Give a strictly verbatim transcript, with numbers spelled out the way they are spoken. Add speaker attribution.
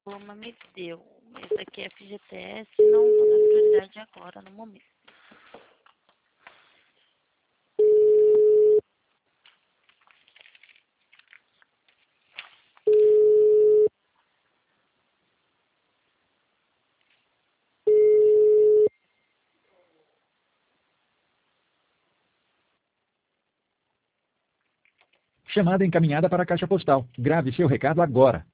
Speaker 1: Uma me deu, mas aqui é F G T S, não vou dar prioridade agora, no momento.
Speaker 2: Chamada encaminhada para a caixa postal. Grave seu recado agora.